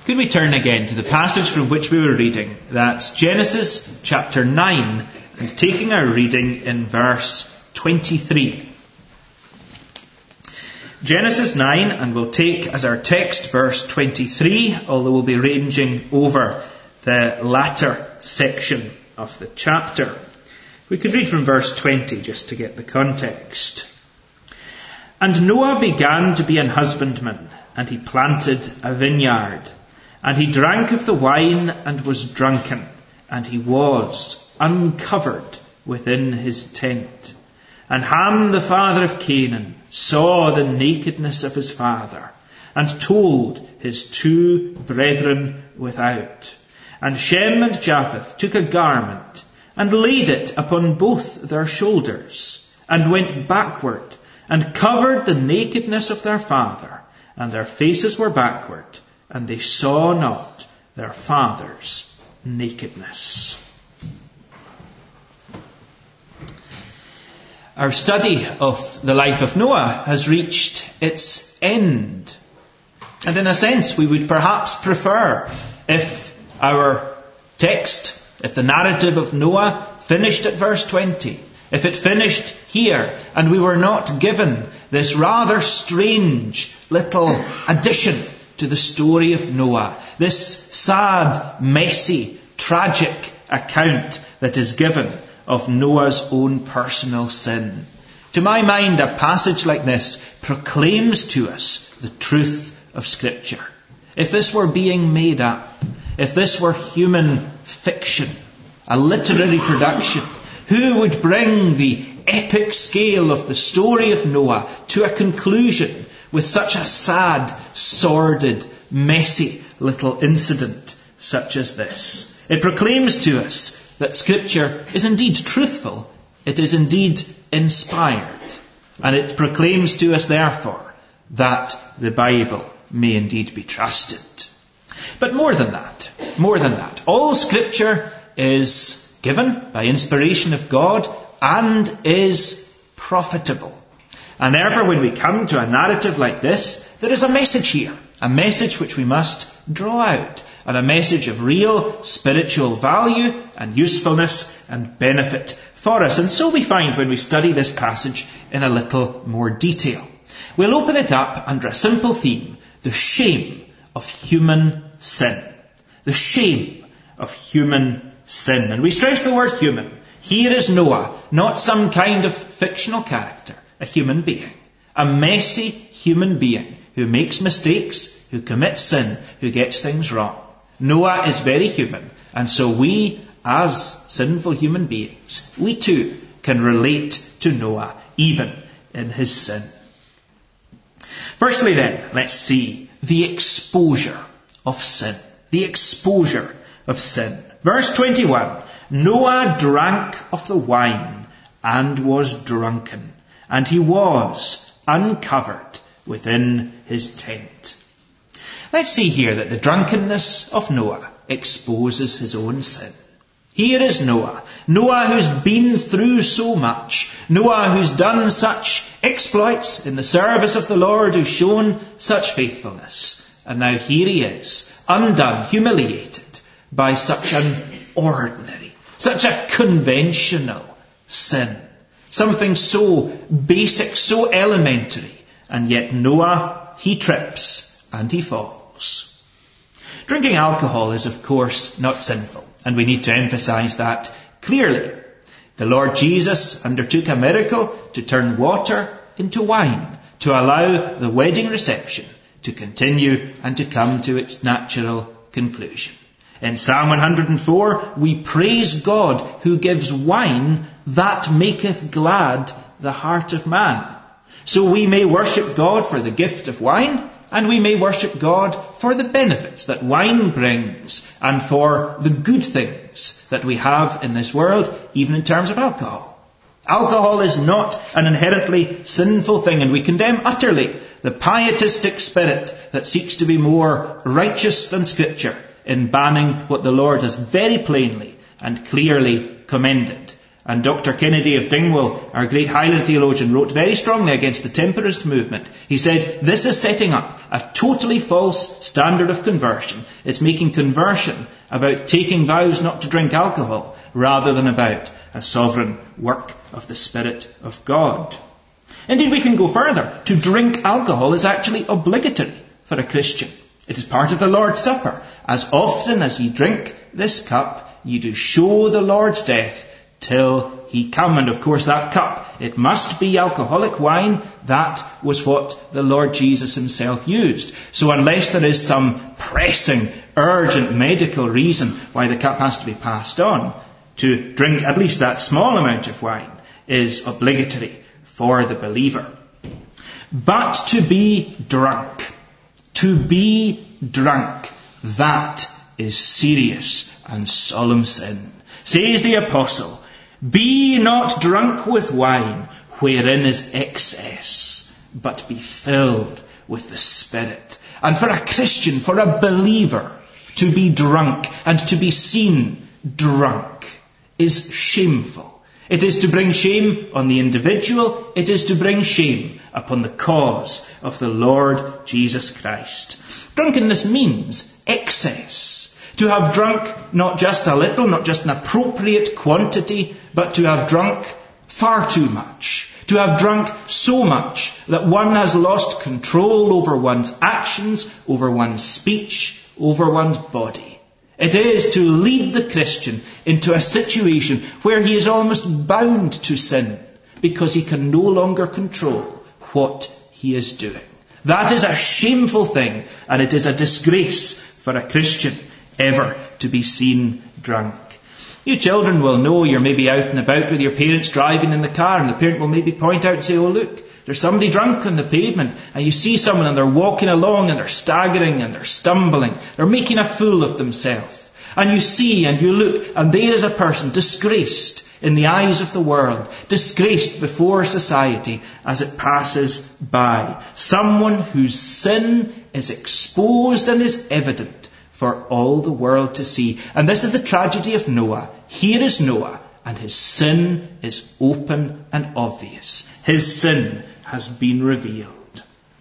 Could we turn again to the passage from which we were reading? That's Genesis chapter 9, and taking our reading in verse 23. Genesis 9, and we'll take as our text verse 23, although we'll be ranging over the latter section of the chapter. We could read from verse 20 just to get the context. And Noah began to be an husbandman, and he planted a vineyard. And he drank of the wine and was drunken, and he was uncovered within his tent. And Ham, the father of Canaan, saw the nakedness of his father, and told his two brethren without. And Shem and Japheth took a garment, and laid it upon both their shoulders, and went backward, and covered the nakedness of their father, and their faces were backward, and they saw not their father's nakedness. Our study of the life of Noah has reached its end. And in a sense, we would perhaps prefer if our text, if the narrative of Noah finished at verse 20, if it finished here and we were not given this rather strange little addition to the story of Noah, this sad, messy, tragic account that is given of Noah's own personal sin. To my mind, a passage like this proclaims to us the truth of Scripture. If this were being made up, if this were human fiction, a literary production, who would bring the epic scale of the story of Noah to a conclusion with such a sad, sordid, messy little incident such as this? It proclaims to us that Scripture is indeed truthful, it is indeed inspired, and it proclaims to us therefore that the Bible may indeed be trusted. But more than that, all Scripture is given by inspiration of God and is profitable. And therefore, when we come to a narrative like this, there is a message here, a message which we must draw out, and a message of real spiritual value and usefulness and benefit for us. And so we find when we study this passage in a little more detail. We'll open it up under a simple theme: the shame of human sin. The shame of human sin. And we stress the word human. Here is Noah, not some kind of fictional character, a human being, a messy human being who makes mistakes, who commits sin, who gets things wrong. Noah is very human, and so we, as sinful human beings, we too can relate to Noah, even in his sin. Firstly then, let's see the exposure of sin. The exposure of sin. Verse 21, Noah drank of the wine and was drunken, and he was uncovered within his tent. Let's see here that the drunkenness of Noah exposes his own sin. Here is Noah who's been through so much, Noah who's done such exploits in the service of the Lord, who's shown such faithfulness. And now here he is, undone, humiliated by such an ordinary, such a conventional sin. Something so basic, so elementary. And yet Noah, he trips and he falls. Drinking alcohol is, of course, not sinful, and we need to emphasize that clearly. The Lord Jesus undertook a miracle to turn water into wine, to allow the wedding reception to continue and to come to its natural conclusion. In Psalm 104, we praise God who gives wine that maketh glad the heart of man. So we may worship God for the gift of wine, and we may worship God for the benefits that wine brings and for the good things that we have in this world, even in terms of alcohol. Alcohol is not an inherently sinful thing, and we condemn utterly the pietistic spirit that seeks to be more righteous than Scripture in banning what the Lord has very plainly and clearly commended And Dr. Kennedy of Dingwall, our great Highland theologian, wrote very strongly against the temperance movement. He said, this is setting up a totally false standard of conversion. It's making conversion about taking vows not to drink alcohol, rather than about a sovereign work of the Spirit of God. Indeed, we can go further. To drink alcohol is actually obligatory for a Christian. It is part of the Lord's Supper. As often as ye drink this cup, ye do show the Lord's death till he come. And of course that cup, it must be alcoholic wine. That was what the Lord Jesus himself used. So unless there is some pressing, urgent medical reason why the cup has to be passed on, to drink at least that small amount of wine is obligatory for the believer. But to be drunk, that is serious and solemn sin. Says the apostle, be not drunk with wine, wherein is excess, but be filled with the Spirit. And for a Christian, for a believer, to be drunk and to be seen drunk is shameful. It is to bring shame on the individual. It is to bring shame upon the cause of the Lord Jesus Christ. Drunkenness means excess. To have drunk not just a little, not just an appropriate quantity, but to have drunk far too much. To have drunk so much that one has lost control over one's actions, over one's speech, over one's body. It is to lead the Christian into a situation where he is almost bound to sin because he can no longer control what he is doing. That is a shameful thing, and it is a disgrace for a Christian ever to be seen drunk. You children will know you're maybe out and about with your parents driving in the car, and the parent will maybe point out and say, oh look, there's somebody drunk on the pavement, and you see someone and they're walking along and they're staggering and they're stumbling. They're making a fool of themselves. And you see and you look, and there is a person disgraced in the eyes of the world, disgraced before society as it passes by. Someone whose sin is exposed and is evident for all the world to see. And this is the tragedy of Noah. Here is Noah, and his sin is open and obvious. His sin has been revealed.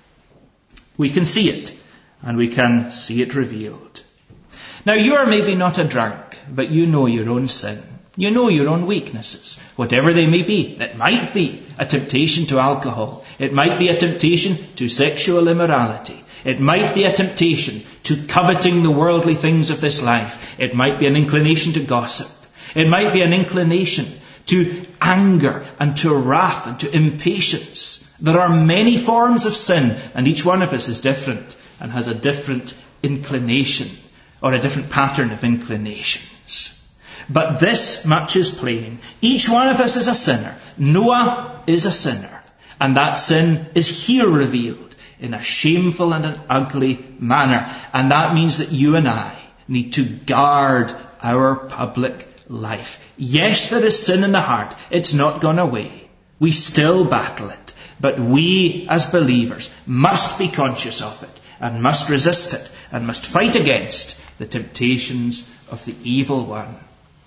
We can see it, and we can see it revealed. Now, you are maybe not a drunk, but you know your own sin. You know your own weaknesses, whatever they may be. It might be a temptation to alcohol. It might be a temptation to sexual immorality. It might be a temptation to coveting the worldly things of this life. It might be an inclination to gossip. It might be an inclination to anger and to wrath and to impatience. There are many forms of sin, and each one of us is different and has a different inclination or a different pattern of inclinations. But this much is plain. Each one of us is a sinner. Noah is a sinner. And that sin is here revealed in a shameful and an ugly manner. And that means that you and I need to guard our public life. Yes, there is sin in the heart. It's not gone away. We still battle it. But we as believers must be conscious of it and must resist it and must fight against the temptations of the evil one.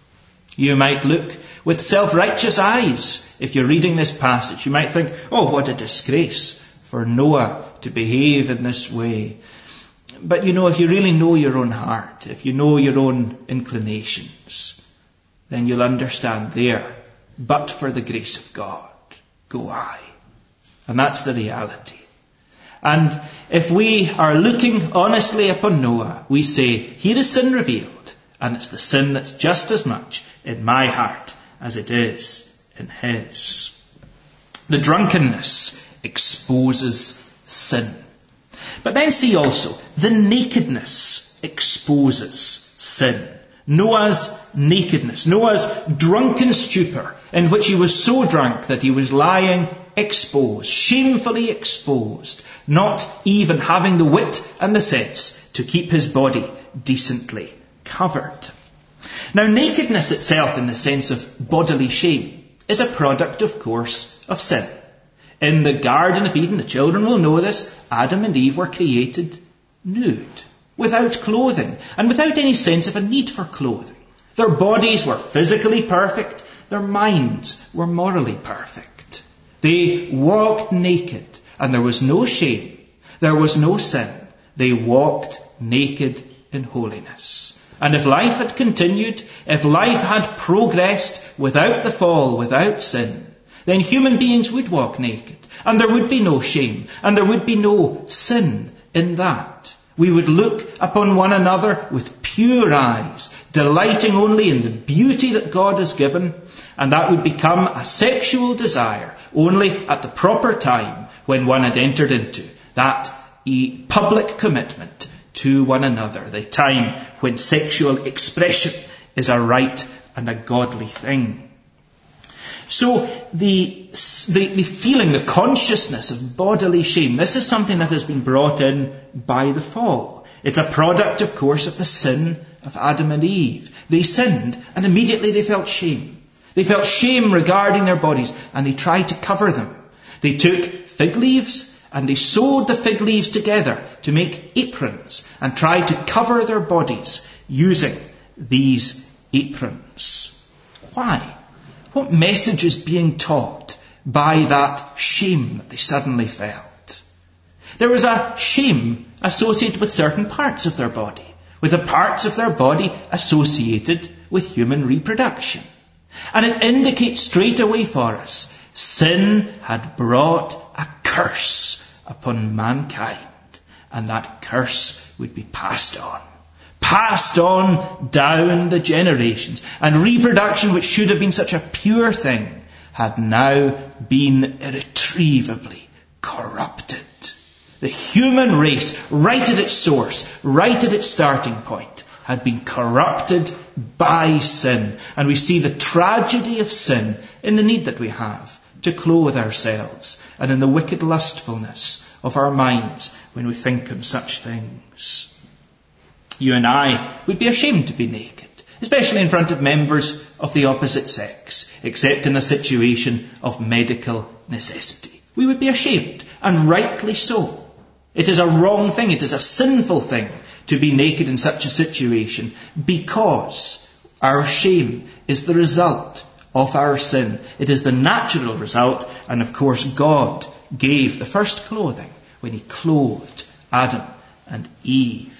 You might look with self-righteous eyes if you're reading this passage. You might think, oh, what a disgrace for Noah to behave in this way. But you know, if you really know your own heart, if you know your own inclinations, then you'll understand there, but for the grace of God, go I. And that's the reality. And if we are looking honestly upon Noah, we say, here is sin revealed, and it's the sin that's just as much in my heart as it is in his. The drunkenness exposes sin. But then see also, the nakedness exposes sin. Noah's nakedness, Noah's drunken stupor, in which he was so drunk that he was lying exposed, shamefully exposed, not even having the wit and the sense to keep his body decently covered. Now, nakedness itself, in the sense of bodily shame, is a product, of course, of sin. In the Garden of Eden, the children will know this, Adam and Eve were created nude, without clothing, and without any sense of a need for clothing. Their bodies were physically perfect, their minds were morally perfect. They walked naked, and there was no shame. There was no sin. They walked naked in holiness. And if life had continued, if life had progressed without the fall, without sin, then human beings would walk naked, and there would be no shame, and there would be no sin in that. We would look upon one another with pure eyes, delighting only in the beauty that God has given, and that would become a sexual desire only at the proper time when one had entered into that public commitment to one another, the time when sexual expression is a right and a godly thing. So the feeling, the consciousness of bodily shame, this is something that has been brought in by the fall. It's a product, of course, of the sin of Adam and Eve. They sinned, and immediately they felt shame. They felt shame regarding their bodies, and they tried to cover them. They took fig leaves, and they sewed the fig leaves together to make aprons, and tried to cover their bodies using these aprons. Why? What message is being taught by that shame that they suddenly felt? There was a shame associated with certain parts of their body, with the parts of their body associated with human reproduction. And it indicates straight away for us, sin had brought a curse upon mankind, and that curse would be passed on down the generations. And reproduction, which should have been such a pure thing, had now been irretrievably corrupted. The human race, right at its source, right at its starting point, had been corrupted by sin. And we see the tragedy of sin in the need that we have to clothe ourselves, and in the wicked lustfulness of our minds when we think of such things. You and I would be ashamed to be naked, especially in front of members of the opposite sex, except in a situation of medical necessity. We would be ashamed, and rightly so. It is a wrong thing, it is a sinful thing to be naked in such a situation, because our shame is the result of our sin. It is the natural result, and of course God gave the first clothing when he clothed Adam and Eve.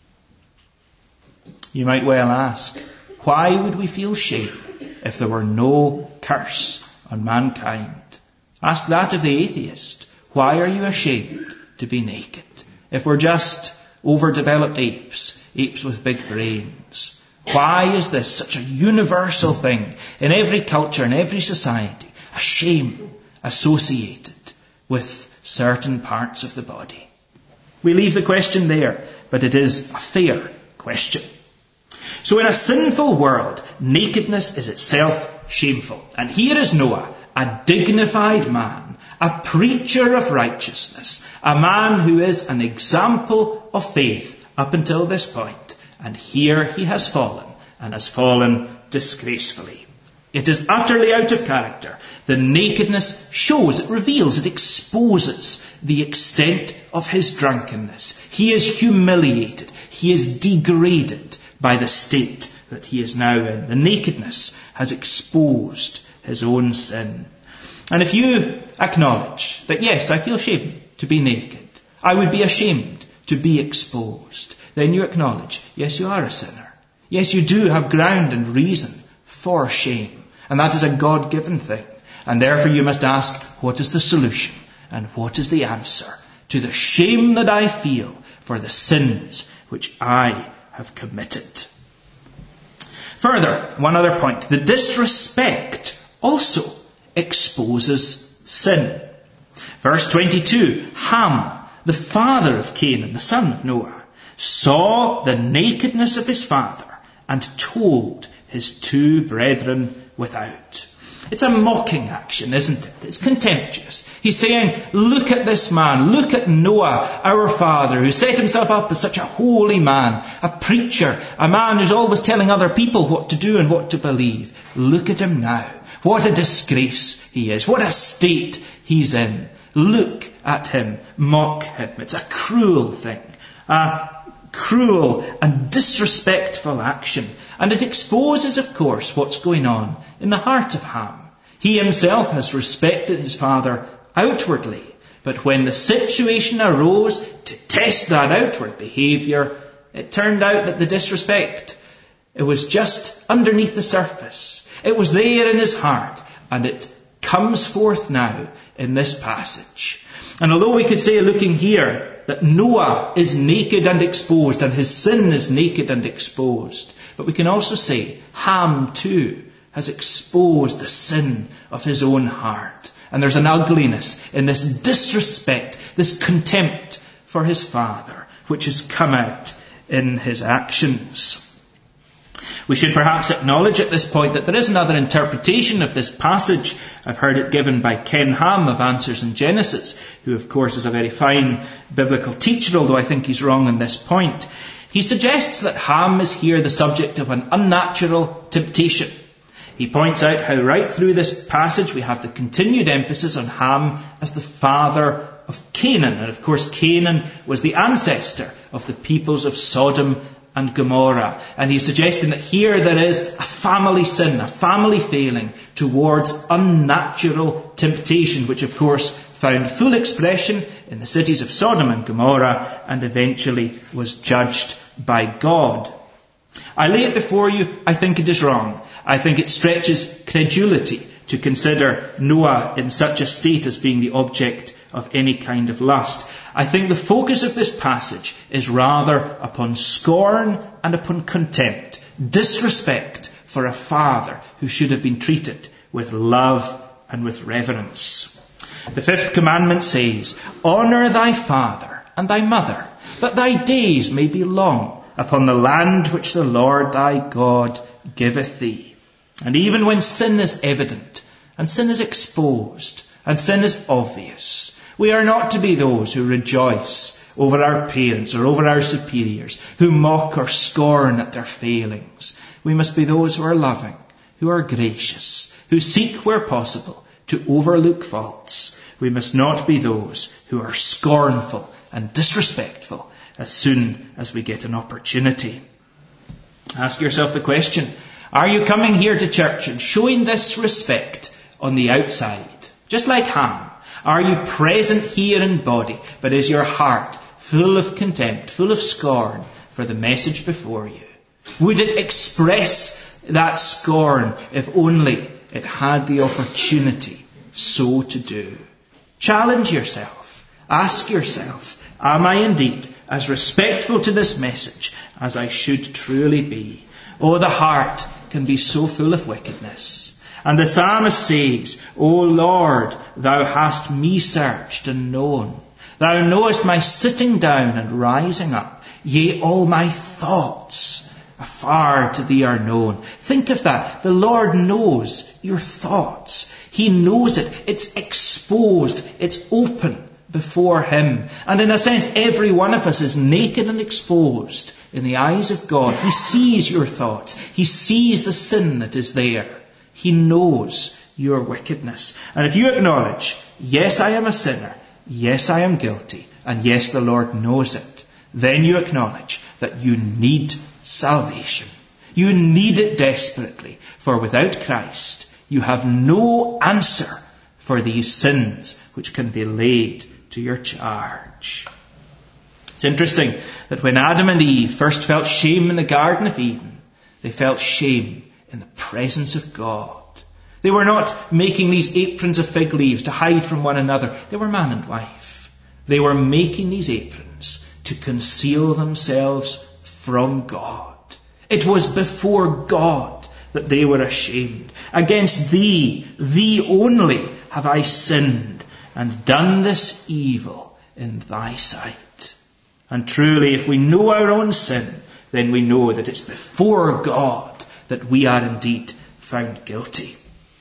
You might well ask, why would we feel shame if there were no curse on mankind? Ask that of the atheist. Why are you ashamed to be naked? If we're just overdeveloped apes with big brains. Why is this such a universal thing in every culture, in every society? A shame associated with certain parts of the body. We leave the question there, but it is a fair question. So in a sinful world, nakedness is itself shameful. And here is Noah, a dignified man, a preacher of righteousness, a man who is an example of faith up until this point. And here he has fallen, and has fallen disgracefully. It is utterly out of character. The nakedness shows, it reveals, it exposes the extent of his drunkenness. He is humiliated. He is degraded by the state that he is now in. The nakedness has exposed his own sin. And if you acknowledge that, yes, I feel shame to be naked, I would be ashamed to be exposed, then you acknowledge, yes, you are a sinner. Yes, you do have ground and reason for shame. And that is a God-given thing. And therefore you must ask, what is the solution? And what is the answer to the shame that I feel for the sins which I have committed? Further, one other point. The disrespect also exposes sin. Verse 22, Ham, the father of Canaan, the son of Noah, saw the nakedness of his father and told his two brethren without. It's a mocking action, isn't it? It's contemptuous. He's saying, look at this man, look at Noah, our father, who set himself up as such a holy man, a preacher, a man who's always telling other people what to do and what to believe. Look at him now. What a disgrace he is. What a state he's in. Look at him. Mock him. It's a cruel thing. A cruel and disrespectful action. And it exposes, of course, what's going on in the heart of Ham. He himself has respected his father outwardly, but when the situation arose to test that outward behaviour, it turned out that the disrespect, it was just underneath the surface. It was there in his heart, and it comes forth now in this passage. And although we could say, looking here, that Noah is naked and exposed, and his sin is naked and exposed, but we can also say Ham too has exposed the sin of his own heart. And there's an ugliness in this disrespect, this contempt for his father, which has come out in his actions. We should perhaps acknowledge at this point that there is another interpretation of this passage. I've heard it given by Ken Ham of Answers in Genesis, who of course is a very fine biblical teacher, although I think he's wrong on this point. He suggests that Ham is here the subject of an unnatural temptation. He points out how right through this passage we have the continued emphasis on Ham as the father of Canaan. And of course Canaan was the ancestor of the peoples of Sodom and Gomorrah. And he's suggesting that here there is a family sin, a family failing towards unnatural temptation, which of course found full expression in the cities of Sodom and Gomorrah and eventually was judged by God. I lay it before you, I think it is wrong. I think it stretches credulity to consider Noah in such a state as being the object of any kind of lust. I think the focus of this passage is rather upon scorn and upon contempt, disrespect for a father who should have been treated with love and with reverence. The fifth commandment says, "Honour thy father and thy mother, that thy days may be long upon the land which the Lord thy God giveth thee." And even when sin is evident, and sin is exposed, and sin is obvious, we are not to be those who rejoice over our parents or over our superiors, who mock or scorn at their failings. We must be those who are loving, who are gracious, who seek where possible to overlook faults. We must not be those who are scornful and disrespectful as soon as we get an opportunity. Ask yourself the question, are you coming here to church and showing this respect on the outside? Just like Ham, are you present here in body, but is your heart full of contempt, full of scorn for the message before you? Would it express that scorn if only it had the opportunity so to do? Challenge yourself. Ask yourself, am I indeed as respectful to this message as I should truly be? Oh, the heart can be so full of wickedness. And the psalmist says, "O Lord, thou hast me searched and known. Thou knowest my sitting down and rising up. Yea, all my thoughts afar to thee are known." Think of that. The Lord knows your thoughts. He knows it. It's exposed. It's open before him. And in a sense, every one of us is naked and exposed in the eyes of God. He sees your thoughts. He sees the sin that is there. He knows your wickedness. And if you acknowledge, yes, I am a sinner, yes, I am guilty, and yes, the Lord knows it, then you acknowledge that you need salvation. You need it desperately, for without Christ, you have no answer for these sins which can be laid to your charge. It's interesting that when Adam and Eve first felt shame in the Garden of Eden, they felt shame in the presence of God. They were not making these aprons of fig leaves to hide from one another. They were man and wife. They were making these aprons to conceal themselves from God. It was before God that they were ashamed. Against thee, thee only, have I sinned and done this evil in thy sight. And truly, if we know our own sin, then we know that it's before God that we are indeed found guilty.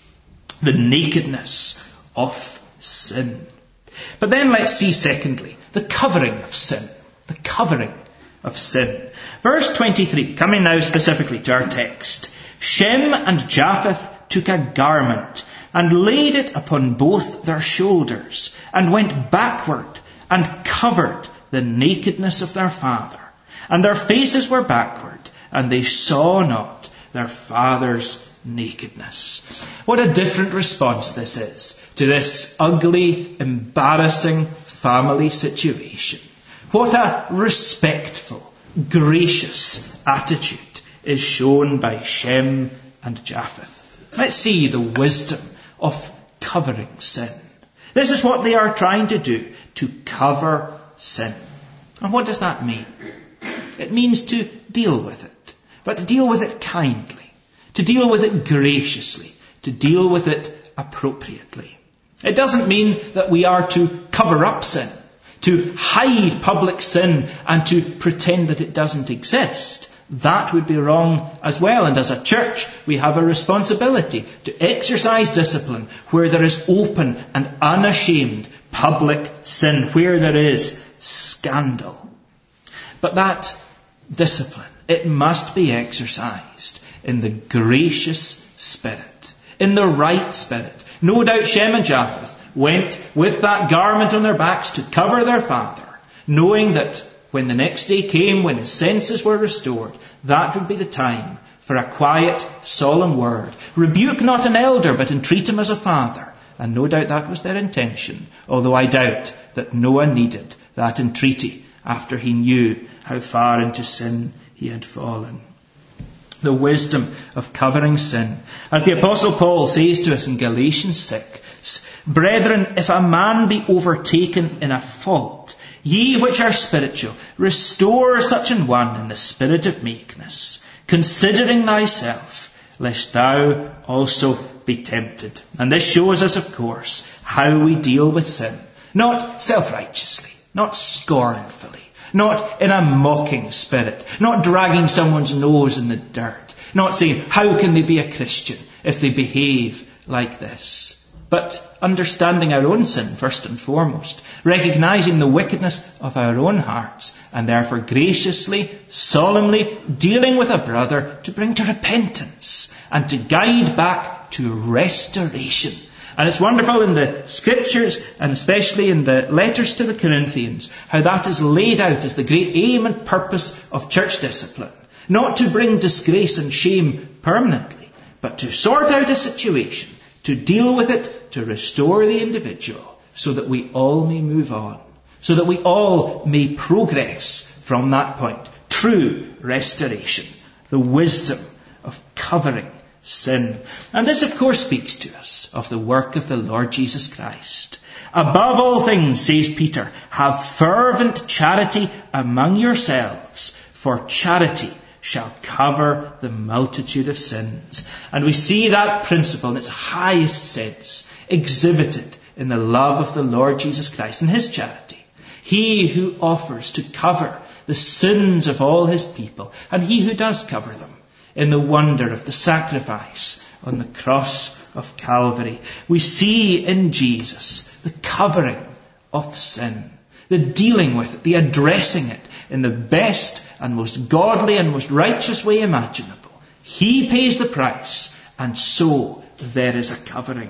The nakedness of sin. But then let's see secondly, the covering of sin. The covering of sin. Verse 23, coming now specifically to our text. Shem and Japheth took a garment and laid it upon both their shoulders and went backward and covered the nakedness of their father. And their faces were backward, and they saw not their father's nakedness. What a different response this is to this ugly, embarrassing family situation. What a respectful, gracious attitude is shown by Shem and Japheth. Let's see the wisdom of covering sin. This is what they are trying to do, to cover sin. And what does that mean? It means to deal with it, but to deal with it kindly, to deal with it graciously, to deal with it appropriately. It doesn't mean that we are to cover up sin, to hide public sin and to pretend that it doesn't exist. That would be wrong as well. And as a church, we have a responsibility to exercise discipline where there is open and unashamed public sin, where there is scandal. But that discipline, it must be exercised in the gracious spirit, in the right spirit. No doubt Shem and Japheth went with that garment on their backs to cover their father, knowing that when the next day came, when his senses were restored, that would be the time for a quiet, solemn word. Rebuke not an elder, but entreat him as a father. And no doubt that was their intention, although I doubt that Noah needed that entreaty after he knew how far into sin he had fallen. The wisdom of covering sin. As the Apostle Paul says to us in Galatians 6, Brethren, if a man be overtaken in a fault, ye which are spiritual, restore such an one in the spirit of meekness, considering thyself, lest thou also be tempted. And this shows us, of course, how we deal with sin. Not self-righteously, not scornfully, not in a mocking spirit, not dragging someone's nose in the dirt, not saying, how can they be a Christian if they behave like this? But understanding our own sin first and foremost, recognizing the wickedness of our own hearts, and therefore graciously, solemnly dealing with a brother to bring to repentance and to guide back to restoration. And it's wonderful in the scriptures, and especially in the letters to the Corinthians, how that is laid out as the great aim and purpose of church discipline. Not to bring disgrace and shame permanently, but to sort out a situation, to deal with it, to restore the individual, so that we all may move on, so that we all may progress from that point. True restoration, the wisdom of covering sin. And this, of course, speaks to us of the work of the Lord Jesus Christ. Above all things, says Peter, have fervent charity among yourselves, for charity shall cover the multitude of sins. And we see that principle in its highest sense exhibited in the love of the Lord Jesus Christ and his charity. He who offers to cover the sins of all his people, and he who does cover them, in the wonder of the sacrifice on the cross of Calvary. We see in Jesus the covering of sin, the dealing with it, the addressing it in the best and most godly and most righteous way imaginable. He pays the price, and so there is a covering.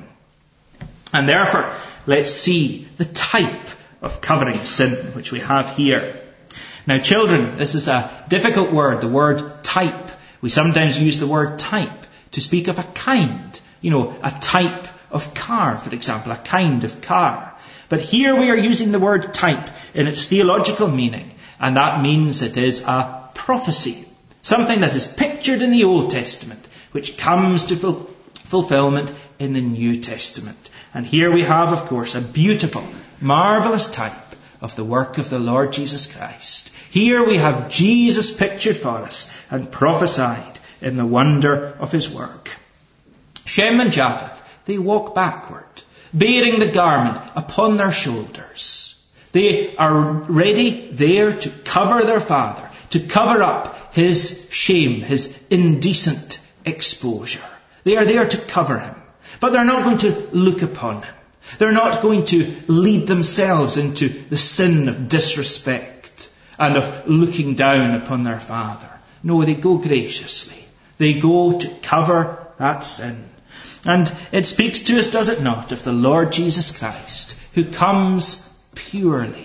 And therefore, let's see the type of covering sin which we have here. Now, children, this is a difficult word, the word type. We sometimes use the word type to speak of a kind. A type of car, for example, a kind of car. But here we are using the word type in its theological meaning, and that means it is a prophecy. Something that is pictured in the Old Testament, which comes to fulfillment in the New Testament. And here we have, of course, a beautiful, marvellous type of the work of the Lord Jesus Christ. Here we have Jesus pictured for us and prophesied in the wonder of his work. Shem and Japheth, they walk backward, bearing the garment upon their shoulders. They are ready there to cover their father, to cover up his shame, his indecent exposure. They are there to cover him, but they're not going to look upon him. They're not going to lead themselves into the sin of disrespect and of looking down upon their father. No, they go graciously. They go to cover that sin. And it speaks to us, does it not, of the Lord Jesus Christ, who comes purely,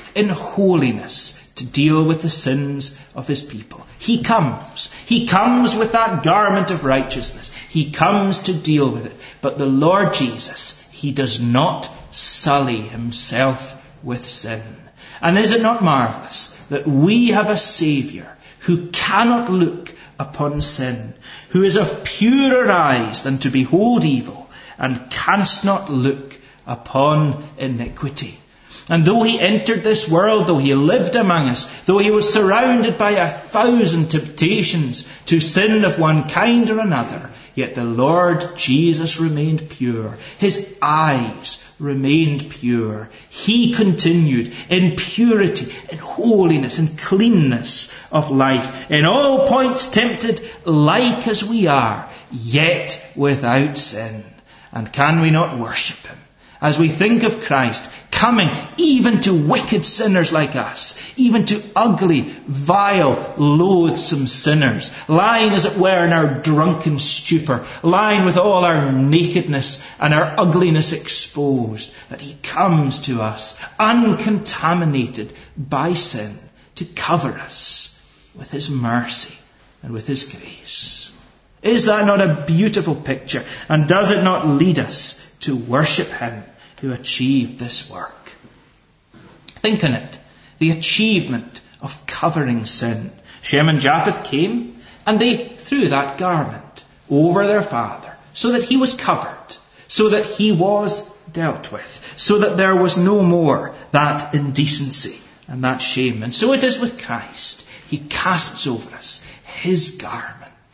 in holiness to deal with the sins of his people. He comes. He comes with that garment of righteousness. He comes to deal with it. But the Lord Jesus, he does not sully himself with sin. And is it not marvellous that we have a Saviour who cannot look upon sin, who is of purer eyes than to behold evil, and canst not look upon iniquity? And though he entered this world, though he lived among us, though he was surrounded by 1,000 temptations to sin of one kind or another, yet the Lord Jesus remained pure. His eyes remained pure. He continued in purity, in holiness, in cleanness of life, in all points tempted like as we are, yet without sin. And can we not worship him as we think of Christ coming even to wicked sinners like us, even to ugly, vile, loathsome sinners, lying as it were in our drunken stupor, lying with all our nakedness and our ugliness exposed, that he comes to us uncontaminated by sin to cover us with his mercy and with his grace. Is that not a beautiful picture? And does it not lead us to worship him who achieved this work? Think on it. The achievement of covering sin. Shem and Japheth came and they threw that garment over their father so that he was covered, so that he was dealt with, so that there was no more that indecency and that shame. And so it is with Christ. He casts over us his garment.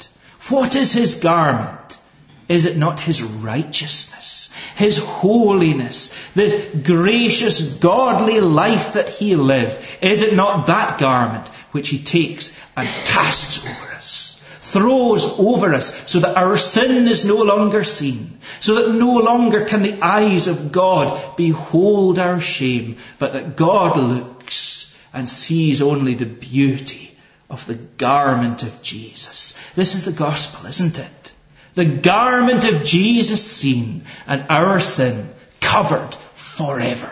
What is his garment? Is it not his righteousness, his holiness, the gracious, godly life that he lived? Is it not that garment which he takes and casts over us, throws over us, so that our sin is no longer seen, so that no longer can the eyes of God behold our shame, but that God looks and sees only the beauty of the garment of Jesus? This is the gospel, isn't it? The garment of Jesus seen, and our sin covered forever.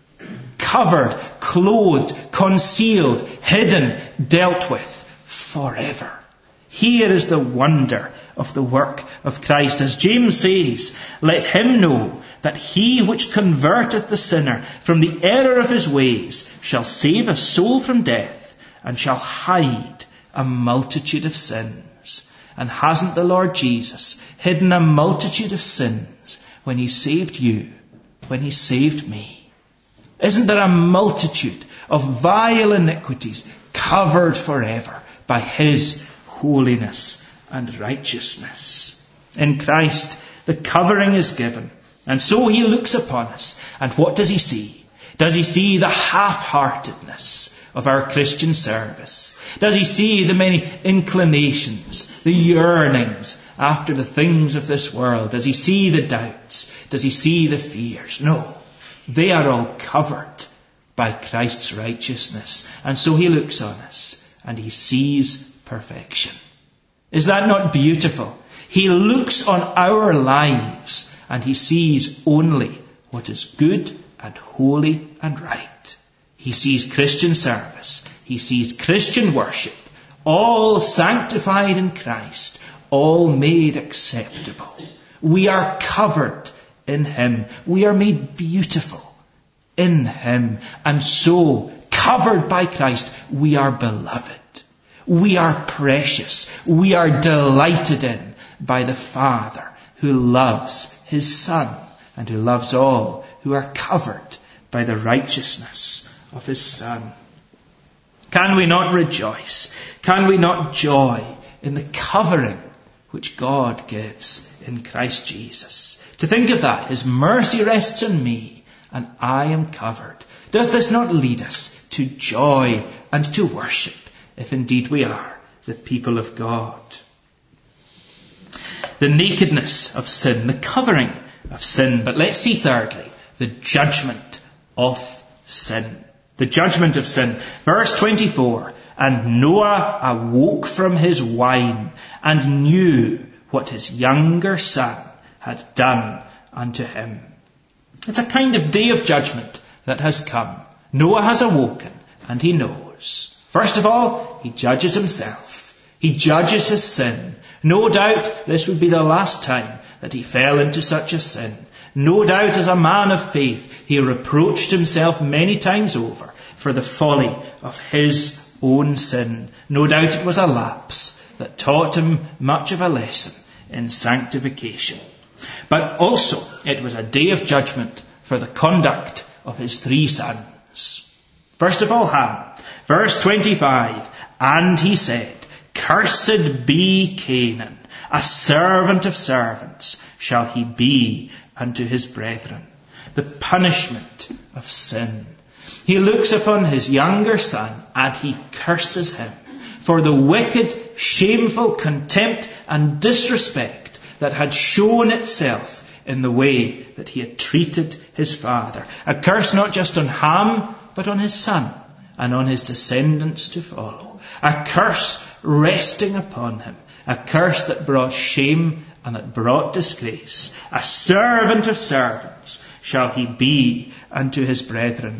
Covered, clothed, concealed, hidden, dealt with forever. Here is the wonder of the work of Christ. As James says, let him know that he which converteth the sinner from the error of his ways shall save a soul from death and shall hide a multitude of sins. And hasn't the Lord Jesus hidden a multitude of sins when he saved you, when he saved me? Isn't there a multitude of vile iniquities covered forever by his holiness and righteousness? In Christ, the covering is given. And so he looks upon us. And what does he see? Does he see the half-heartedness of our Christian service? Does he see the many inclinations, the yearnings after the things of this world? Does he see the doubts? Does he see the fears? No. They are all covered by Christ's righteousness. And so he looks on us and he sees perfection. Is that not beautiful? He looks on our lives and he sees only what is good and holy and right. He sees Christian service. He sees Christian worship, all sanctified in Christ, all made acceptable. We are covered in him. We are made beautiful in him. And so, covered by Christ, we are beloved. We are precious. We are delighted in by the Father who loves his Son and who loves all who are covered by the righteousness of his Son. Can we not rejoice? Can we not joy in the covering which God gives in Christ Jesus? To think of that, his mercy rests on me and I am covered. Does this not lead us to joy and to worship, if indeed we are the people of God? The nakedness of sin, the covering of sin. But let's see thirdly, the judgment of sin. The judgment of sin. Verse 24, and Noah awoke from his wine and knew what his younger son had done unto him. It's a kind of day of judgment that has come. Noah has awoken and he knows. First of all, he judges himself. He judges his sin. No doubt this would be the last time that he fell into such a sin. No doubt as a man of faith, he reproached himself many times over for the folly of his own sin. No doubt it was a lapse that taught him much of a lesson in sanctification. But also it was a day of judgment for the conduct of his 3 sons. First of all, Ham. Verse 25, and he said, cursed be Canaan, a servant of servants shall he be unto his brethren. The punishment of sin. He looks upon his younger son and he curses him for the wicked, shameful contempt and disrespect that had shown itself in the way that he had treated his father. A curse not just on Ham, but on his son and on his descendants to follow. A curse resting upon him. A curse that brought shame and that brought disgrace. A servant of servants shall he be unto his brethren.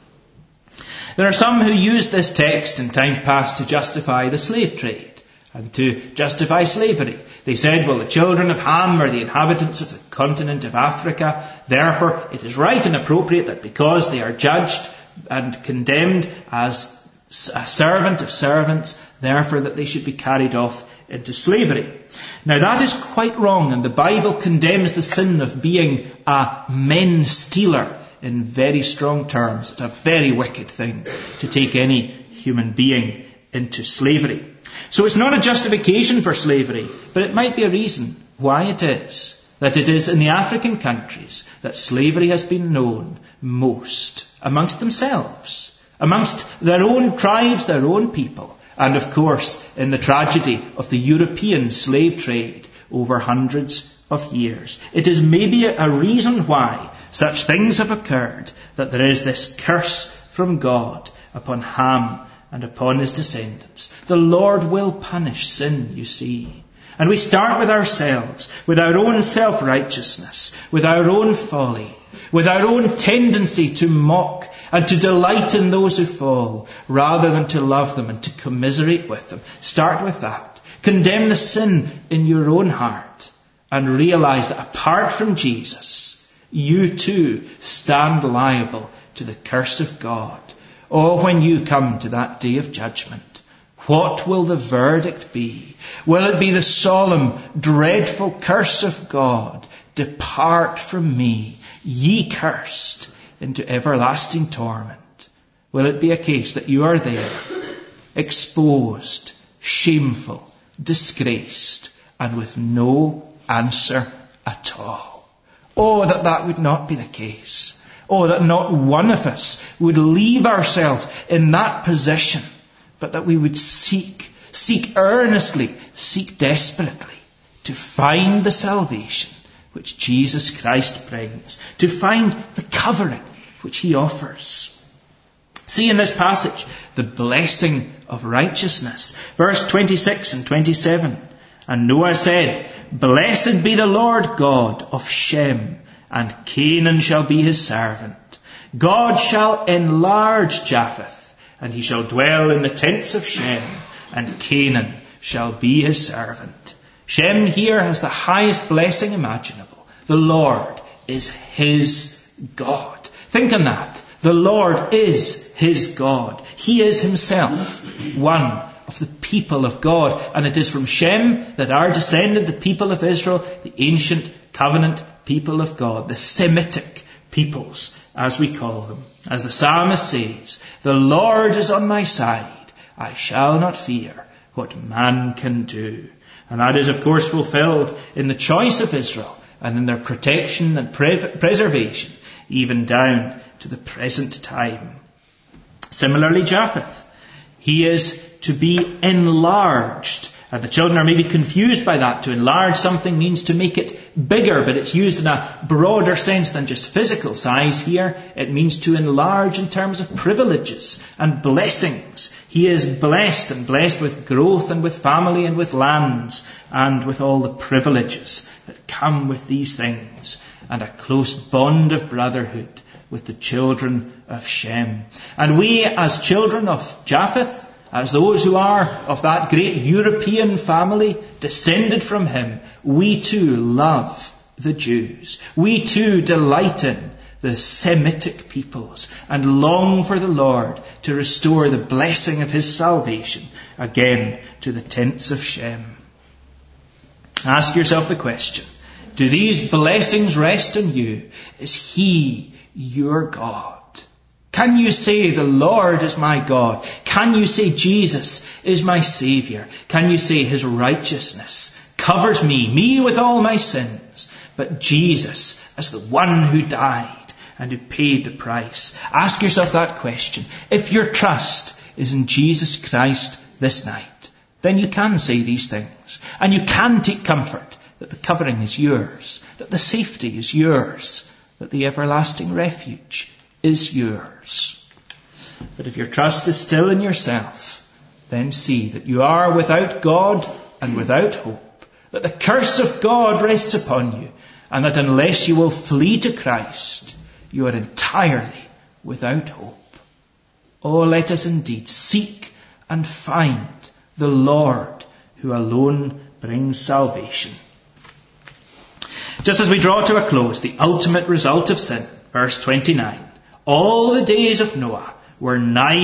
There are some who used this text in times past to justify the slave trade and to justify slavery. They said, well, the children of Ham are the inhabitants of the continent of Africa. Therefore, it is right and appropriate that because they are judged and condemned as a servant of servants, therefore that they should be carried off into slavery. Now that is quite wrong, and the Bible condemns the sin of being a men stealer in very strong terms. It's a very wicked thing to take any human being into slavery. So it's not a justification for slavery, but it might be a reason why it is that it is in the African countries that slavery has been known most amongst themselves, amongst their own tribes, their own people, and of course in the tragedy of the European slave trade over hundreds of years. It is maybe a reason why such things have occurred, that there is this curse from God upon Ham and upon his descendants. The Lord will punish sin, you see. And we start with ourselves, with our own self-righteousness, with our own folly, with our own tendency to mock and to delight in those who fall, rather than to love them and to commiserate with them. Start with that. Condemn the sin in your own heart and realize that apart from Jesus, you too stand liable to the curse of God. Oh, when you come to that day of judgment, what will the verdict be? Will it be the solemn, dreadful curse of God? Depart from me, ye cursed, into everlasting torment. Will it be a case that you are there, exposed, shameful, disgraced, and with no answer at all? Oh, that would not be the case. Oh, that not one of us would leave ourselves in that position, but that we would seek earnestly, seek desperately to find the salvation which Jesus Christ brings, to find the covering which he offers. See in this passage the blessing of righteousness. Verse 26 and 27. And Noah said, blessed be the Lord God of Shem, and Canaan shall be his servant. God shall enlarge Japheth, and he shall dwell in the tents of Shem, and Canaan shall be his servant. Shem here has the highest blessing imaginable. The Lord is his God. Think on that. The Lord is his God. He is himself one of the people of God. And it is from Shem that are descended the people of Israel, the ancient covenant people of God, the Semitic peoples, as we call them. As the psalmist says, the Lord is on my side. I shall not fear what man can do. And that is, of course, fulfilled in the choice of Israel and in their protection and preservation, even down to the present time. Similarly, Japheth, he is to be enlarged. And the children are maybe confused by that. To enlarge something means to make it bigger, but it's used in a broader sense than just physical size here. It means to enlarge in terms of privileges and blessings. He is blessed, and blessed with growth and with family and with lands and with all the privileges that come with these things, and a close bond of brotherhood with the children of Shem. And we, as children of Japheth, as those who are of that great European family descended from him, we too love the Jews. We too delight in the Semitic peoples and long for the Lord to restore the blessing of his salvation again to the tents of Shem. Ask yourself the question, do these blessings rest on you? Is he your God? Can you say the Lord is my God? Can you say Jesus is my Saviour? Can you say his righteousness covers me with all my sins, but Jesus as the one who died and who paid the price? Ask yourself that question. If your trust is in Jesus Christ this night, then you can say these things. And you can take comfort that the covering is yours, that the safety is yours, that the everlasting refuge is yours. But if your trust is still in yourself, then see that you are without God and without hope, that the curse of God rests upon you, and that unless you will flee to Christ, you are entirely without hope. Oh, let us indeed seek and find the Lord, who alone brings salvation. Just as we draw to a close, the ultimate result of sin, verse 29. All the days of Noah were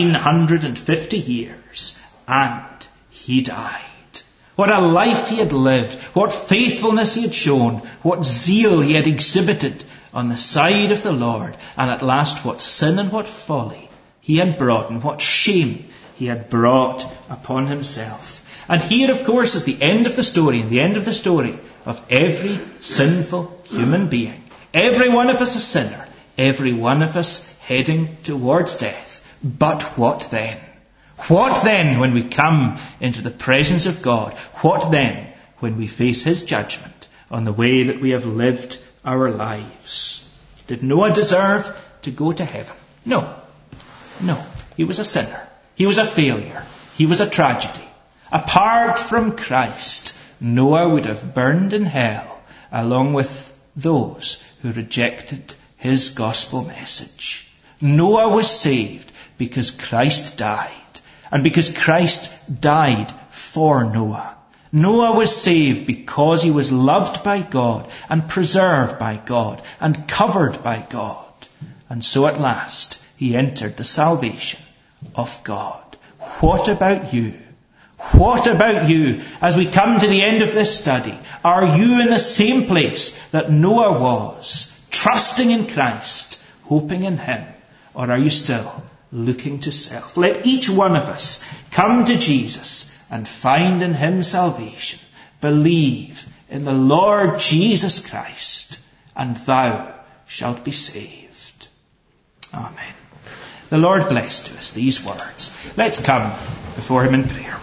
950 years, and he died. What a life he had lived, what faithfulness he had shown, what zeal he had exhibited on the side of the Lord, and at last what sin and what folly he had brought, and what shame he had brought upon himself. And here, of course, is the end of the story, and the end of the story of every sinful human being. Every one of us a sinner, every one of us heading towards death. But what then? What then when we come into the presence of God? What then when we face his judgment on the way that we have lived our lives? Did Noah deserve to go to heaven? No. No. He was a sinner. He was a failure. He was a tragedy. Apart from Christ, Noah would have burned in hell along with those who rejected his gospel message. Noah was saved because Christ died, and because Christ died for Noah. Noah was saved because he was loved by God and preserved by God and covered by God. And so at last he entered the salvation of God. What about you? What about you as we come to the end of this study? Are you in the same place that Noah was, trusting in Christ, hoping in him? Or are you still looking to self? Let each one of us come to Jesus and find in him salvation. Believe in the Lord Jesus Christ, and thou shalt be saved. Amen. The Lord bless to us these words. Let's come before him in prayer.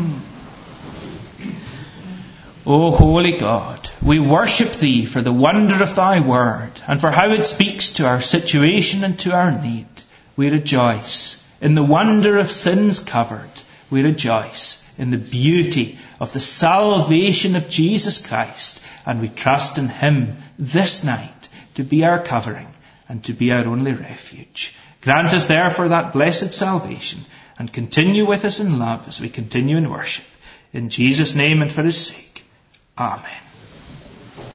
O holy God, we worship thee for the wonder of thy word and for how it speaks to our situation and to our need. We rejoice in the wonder of sins covered. We rejoice in the beauty of the salvation of Jesus Christ, and we trust in him this night to be our covering and to be our only refuge. Grant us therefore that blessed salvation, and continue with us in love as we continue in worship. In Jesus' name and for his sake. Amen.